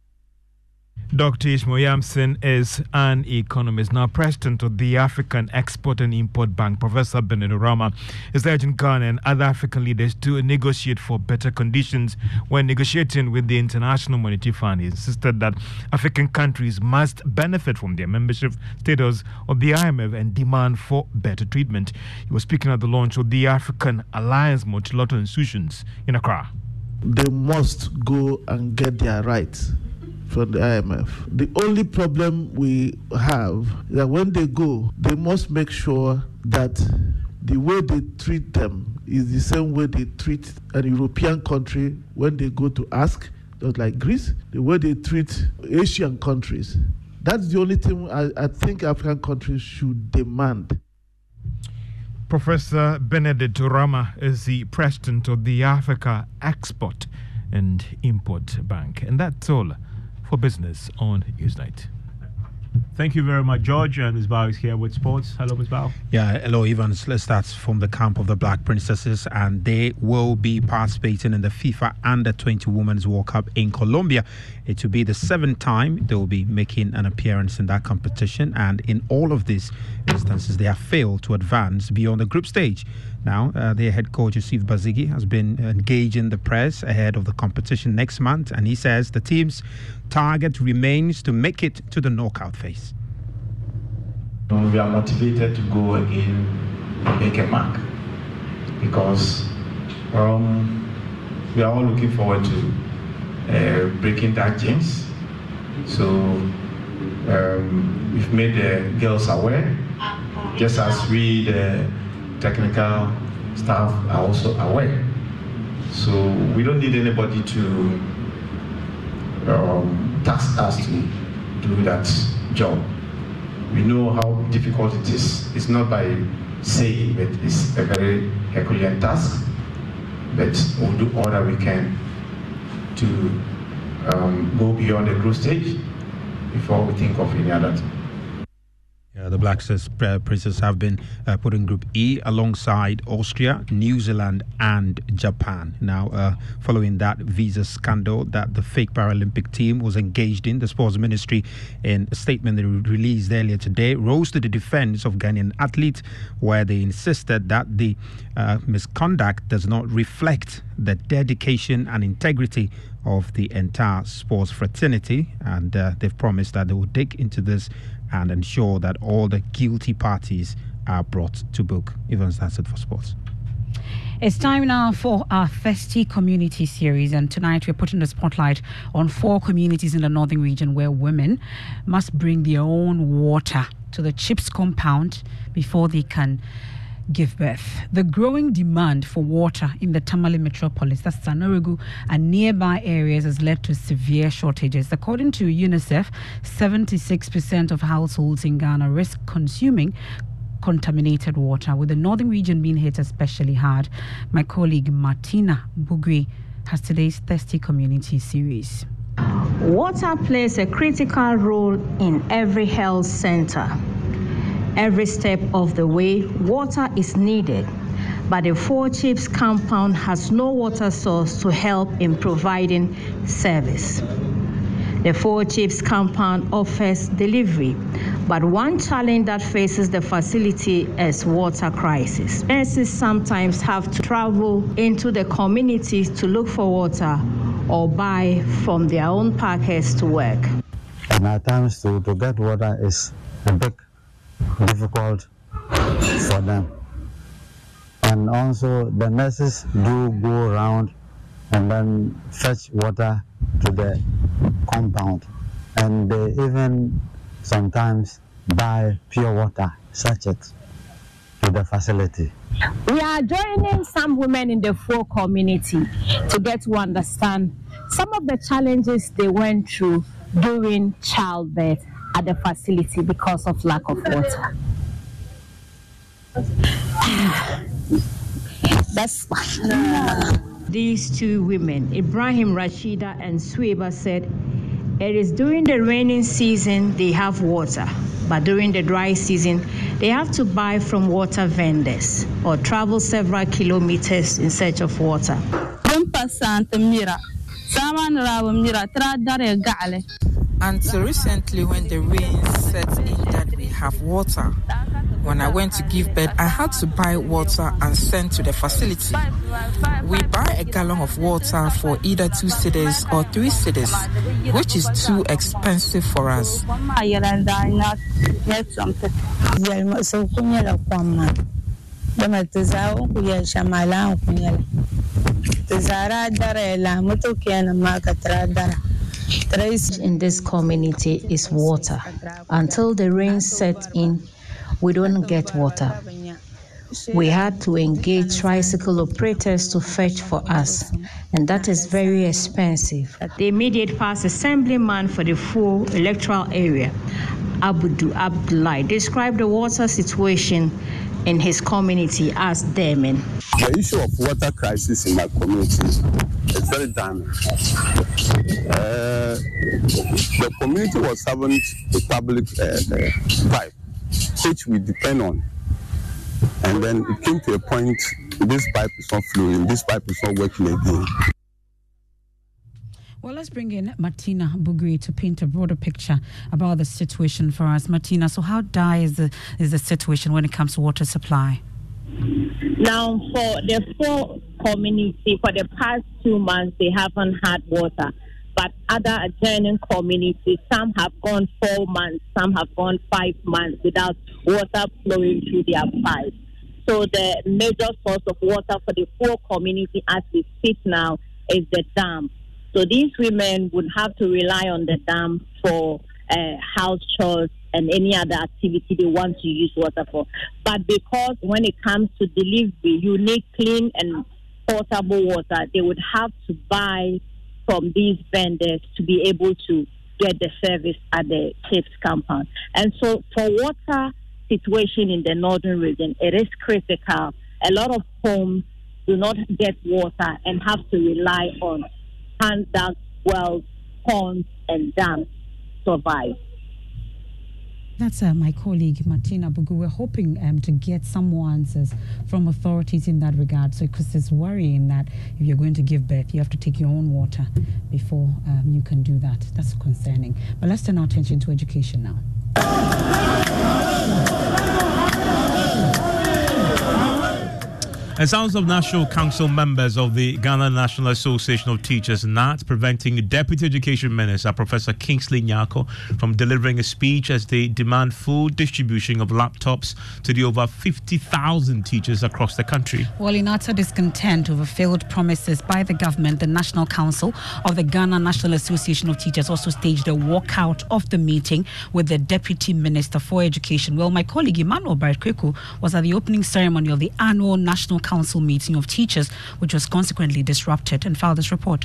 Doctor Ishmael Yamson is an economist. Now, president of the African Export and Import Bank, Professor Bernard Oramah, is urging Ghana and other African leaders to negotiate for better conditions when negotiating with the International Monetary Fund. He insisted that African countries must benefit from their membership status of the I M F and demand for better treatment. He was speaking at the launch of the African Alliance Multilateral Institutions in Accra. They must go and get their rights from the I M F. The only problem we have is that when they go, they must make sure that the way they treat them is the same way they treat an European country when they go to ask, just like Greece, the way they treat Asian countries. That's the only thing I, I think African countries should demand. Professor Benedict Oramah is the president of the Africa Export and Import Bank. And that's all for business on Newsnight. Thank you very much, George. And Miz Bao is here with sports. Hello, Miz Bao. Yeah, hello, Evans. Let's start from the camp of the Black Princesses, and they will be participating in the FIFA Under twenty Women's World Cup in Colombia. It will be the seventh time they will be making an appearance in that competition, and in all of these instances, they have failed to advance beyond the group stage. Now, uh, their head coach, Yusuf Bazigi, has been engaging the press ahead of the competition next month, and he says the team's target remains to make it to the knockout phase. We are motivated to go again and make a mark because um, we are all looking forward to uh, breaking that jinx. So um, we've made the girls aware, just as we, the technical staff, are also aware. So we don't need anybody to um, task us to do that job. We know how difficult it is. It's not by saying, but it's a very Herculean task. But we'll do all that we can to um, go beyond the group stage before we think of any other thing. Uh, the Black Princesses have been uh, put in Group E alongside Austria, New Zealand and Japan. Now, uh, following that visa scandal that the fake Paralympic team was engaged in, the Sports Ministry, in a statement they released earlier today, rose to the defense of Ghanaian athletes, where they insisted that the uh, misconduct does not reflect the dedication and integrity of the entire sports fraternity, and uh, they've promised that they will dig into this and ensure that all the guilty parties are brought to book. Evans, that's it for sports. It's time now for our Thirsty Community series, and tonight we're putting the spotlight on four communities in the northern region where women must bring their own water to the CHIPS compound before they can give birth. The growing demand for water in the Tamale metropolis, that's Sanorugu, and nearby areas has led to severe shortages. According to UNICEF, seventy-six percent of households in Ghana risk consuming contaminated water, with the northern region being hit especially hard. My colleague Martina Bugri has today's Thirsty Community series. Water plays a critical role in every health center. Every step of the way, water is needed, but the Four Chiefs compound has no water source to help in providing service. The Four Chiefs compound offers delivery, but one challenge that faces the facility is water crisis. Nurses sometimes have to travel into the communities to look for water or buy from their own packers to work. And at times to, to get water is a big difficult for them. And also the nurses do go around and then fetch water to the compound, and they even sometimes buy pure water sachets. to the facility. We are joining some women in the Fo community to get to understand some of the challenges they went through during childbirth at the facility because of lack of water. That's These two women, Ibrahim Rashida and Sweba, said it is during the raining season they have water, but during the dry season they have to buy from water vendors or travel several kilometers in search of water. Until recently, when the rain set in that we have water, when I went to give birth, I had to buy water and send to the facility. We buy a gallon of water for either two cedis or three cedis, which is too expensive for us. In this community is water. Until the rain set in, we don't get water. We had to engage tricycle operators to fetch for us, and that is very expensive. The immediate past assemblyman for the full electoral area, Abudu Abdullah, described the water situation in his community as damning. The issue of water crisis in my community is very damning. Uh, the community was having a public uh, uh, pipe, which we depend on. And then it came to a point, this pipe is not flowing, this pipe is not working again. Well, let's bring in Martina Bugui to paint a broader picture about the situation for us. Martina, so how dire is the, is the situation when it comes to water supply? Now, for the Fo community, for the past two months, they haven't had water. But other adjoining communities, some have gone four months, some have gone five months without water flowing through their pipes. So the major source of water for the Fo community as we sit now is the dam. So these women would have to rely on the dam for uh, house chores and any other activity they want to use water for. But because when it comes to delivery, you need clean and potable water, they would have to buy from these vendors to be able to get the service at the CAPES compound. And so for water situation in the northern region, it is critical. A lot of homes do not get water and have to rely on hand-dug wells, ponds, and dams to survive. That's uh, my colleague Martina Bugu. We're hoping um, to get some more answers from authorities in that regard. So, because it's worrying that if you're going to give birth, you have to take your own water before um, you can do that. That's concerning. But let's turn our attention to education now. And sounds of National Council members of the Ghana National Association of Teachers, N A T, preventing Deputy Education Minister Professor Kingsley Nyako from delivering a speech as they demand full distribution of laptops to the over fifty thousand teachers across the country. Well, in utter discontent over failed promises by the government, the National Council of the Ghana National Association of Teachers also staged a walkout of the meeting with the Deputy Minister for Education. Well, my colleague Emmanuel Barikweku was at the opening ceremony of the annual National Council meeting of teachers, which was consequently disrupted, and filed this report.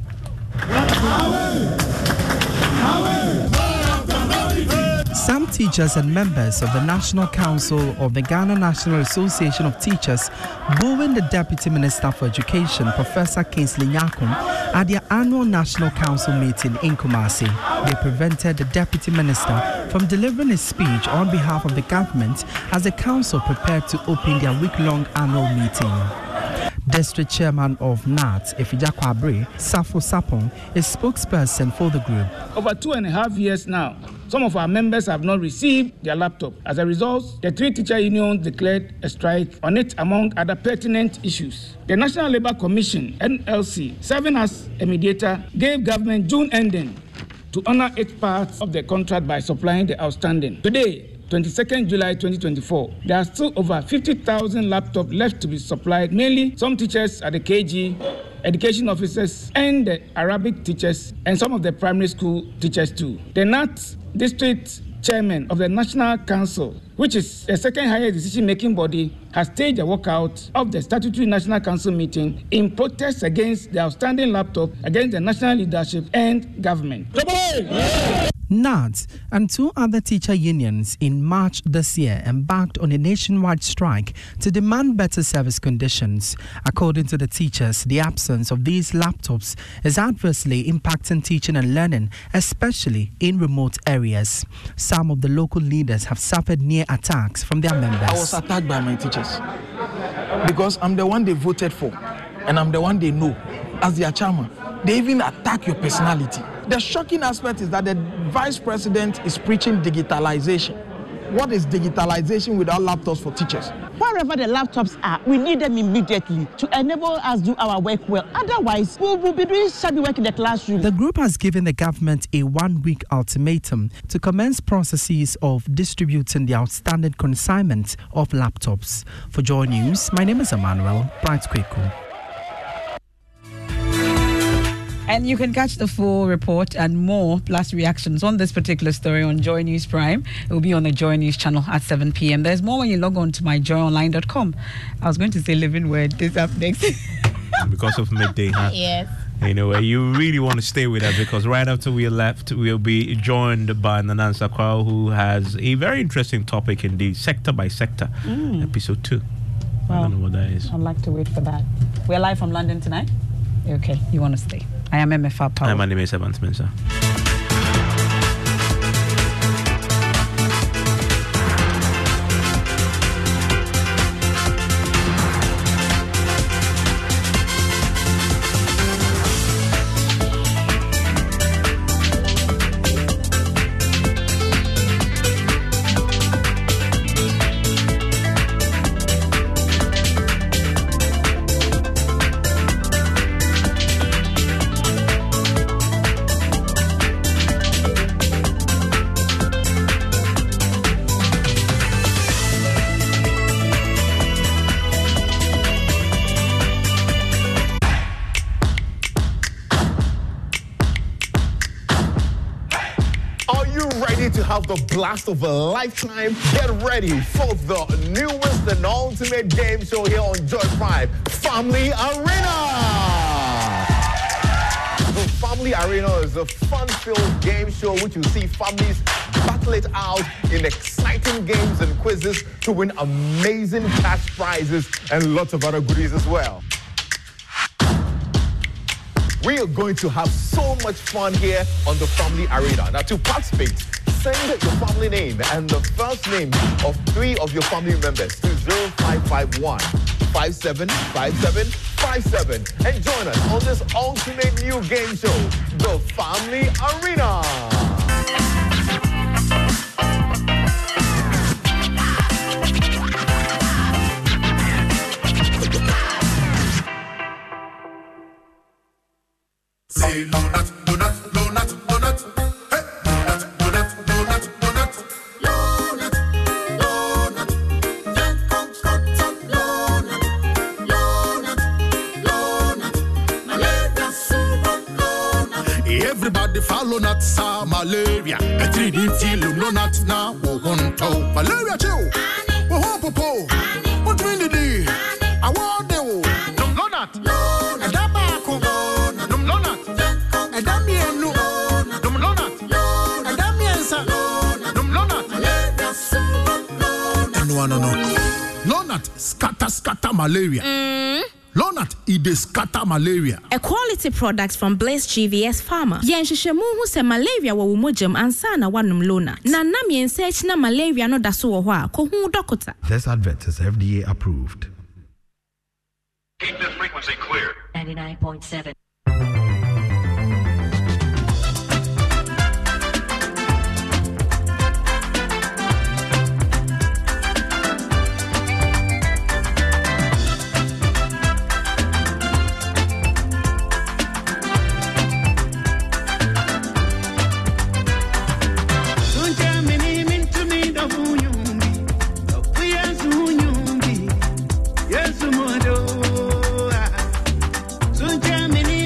Some teachers and members of the National Council of the Ghana National Association of Teachers booing the Deputy Minister for Education, Professor Kingsley Nyako, at their annual National Council meeting in Kumasi. They prevented the Deputy Minister from delivering a speech on behalf of the government as the council prepared to open their week-long annual meeting. District Chairman of N A T, Efijakwa Abre, Safo Sapon, is spokesperson for the group. Over two and a half years now, some of our members have not received their laptop. As a result, the three teacher unions declared a strike on it, among other pertinent issues. The National Labour Commission, N L C, serving as a mediator, gave government June ending to honor its part of the contract by supplying the outstanding. Today, twenty-second July twenty twenty-four, there are still over fifty thousand laptops left to be supplied, mainly some teachers at the K G, education officers, and the Arabic teachers, and some of the primary school teachers too. The N A T District chairman of the National Council, which is the second highest decision-making body, has staged a walkout of the statutory National Council meeting in protest against the outstanding laptop against the national leadership and government. N A D and two other teacher unions in March this year embarked on a nationwide strike to demand better service conditions. According to the teachers, the absence of these laptops is adversely impacting teaching and learning, especially in remote areas. Some of the local leaders have suffered near attacks from their members. I was attacked by my teachers because I'm the one they voted for and I'm the one they know as their chairman. They even attack your personality. The shocking aspect is that the vice president is preaching digitalization. What is digitalization without laptops for teachers? Wherever the laptops are, we need them immediately to enable us to do our work well. Otherwise, we will be doing shabby work in the classroom. The group has given the government a one-week ultimatum to commence processes of distributing the outstanding consignment of laptops. For Joy News, my name is Emmanuel Bright Kweku. And you can catch the full report and more, plus reactions on this particular story on Joy News Prime. It will be on the Joy News channel at seven p.m. There's more when you log on to my joy online dot com. I was going to say living word. This up next. Because of midday, huh? Yes. Anyway, you really want to stay with us because right after we left, we'll be joined by Nanansa Kwao, who has a very interesting topic in the sector by sector, mm. episode two. Well, I don't know what that is. I'd like to wait for that. We're live from London tonight. Okay, you want to stay. I am M F R Power. Hi, my name is Evan Spencer. The blast of a lifetime. Get ready for the newest and ultimate game show here on Joy Prime, Family Arena. The Family Arena is a fun-filled game show which you see families battle it out in exciting games and quizzes to win amazing cash prizes and lots of other goodies as well. We are going to have so much fun here on the Family Arena. Now, to participate, send your family name and the first name of three of your family members to zero five five one, five seven five seven five seven and join us on this ultimate new game show, the Family Arena. Say no nut, no nut, no nut, no nut. Hey, no nut, no nut, no nut, no nut. No nut, no nut. Young cock, cock, cock, no nut, no nut, no nut. Malaria, super, no nut. Everybody follow nut, sa malaria. A three D till no nut now. Oh, one toe. Malaria, chill. Oh, ho, po, po. What do you do? I want the no nut. No nut. No, no, no. Lonat scatter scatter malaria. Mm. Lonat ide scatter malaria. A quality product from Blaze G V S Pharma. Yen shishemu hu se malaria wa wumojam ansa na wanum Lonat. Na nam yen search na malaria no daso wo ho a ko hu dokota. This advert is F D A approved. Keep this frequency clear. ninety-nine point seven. Yes, Modo. So, Germany.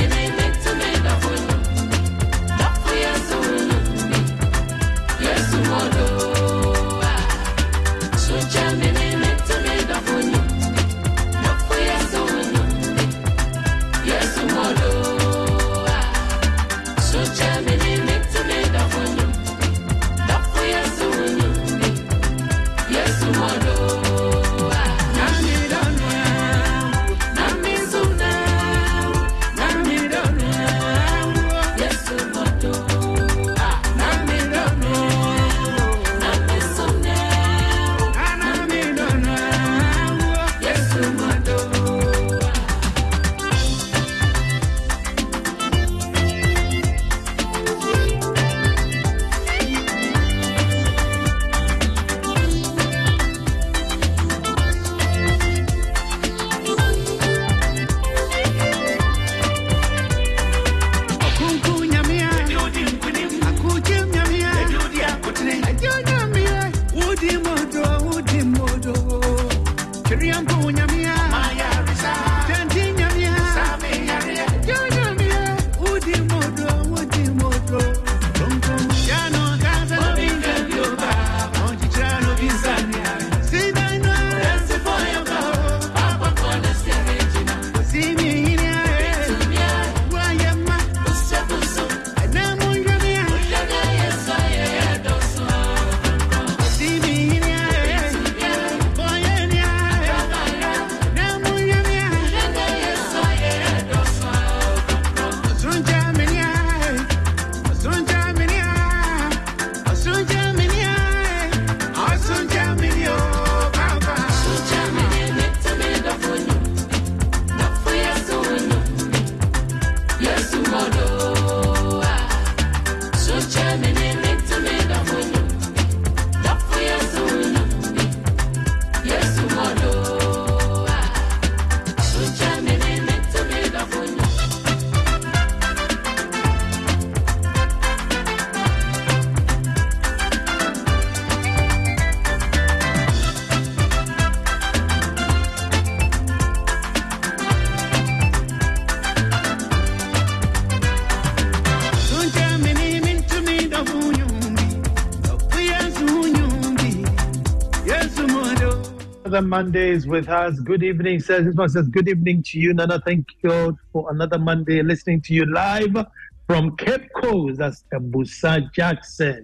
Another Monday is with us. Good evening, says this one says good evening to you, Nana. Thank you for another Monday listening to you live from Cape Coast. That's Ebusa Jackson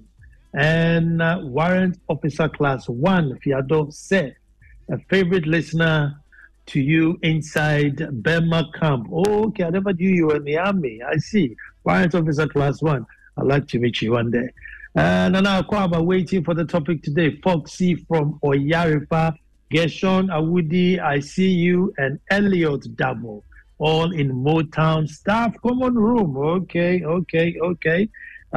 and uh, Warrant Officer Class One Fiado said, a favorite listener to you inside Burma camp. Oh, okay, I never knew you were in the army. I see. Warrant Officer Class One. I'd like to meet you one day. Uh, Nana Akwaba waiting for the topic today. Foxy from Oyarifa, Gershon Awudi, I see you, and Elliot Dabo, all in Motown staff common room. Okay, okay, okay.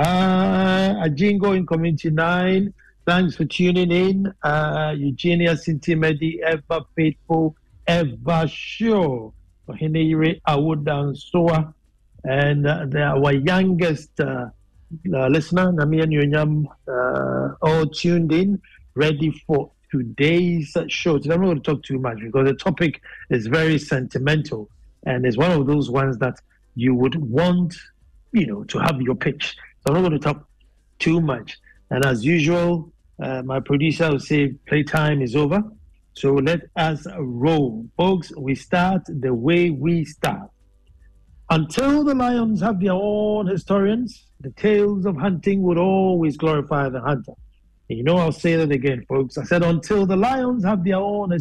Uh, Ajingo in Community nine, thanks for tuning in. Uh, Eugenia Sintimedi, ever faithful, ever sure. Hinere Awudan Soa, and uh, the, our youngest uh, uh, listener, Namia Nyonyam, uh, all tuned in, ready for today's show. Today I'm not going to talk too much because the topic is very sentimental and it's one of those ones that you would want, you know, to have your pitch. So I'm not going to talk too much. And as usual, uh, my producer will say playtime is over. So let us roll. Folks, we start the way we start. Until the lions have their own historians, the tales of hunting would always glorify the hunter. You know, I'll say that again, folks. I said, until the lions have their own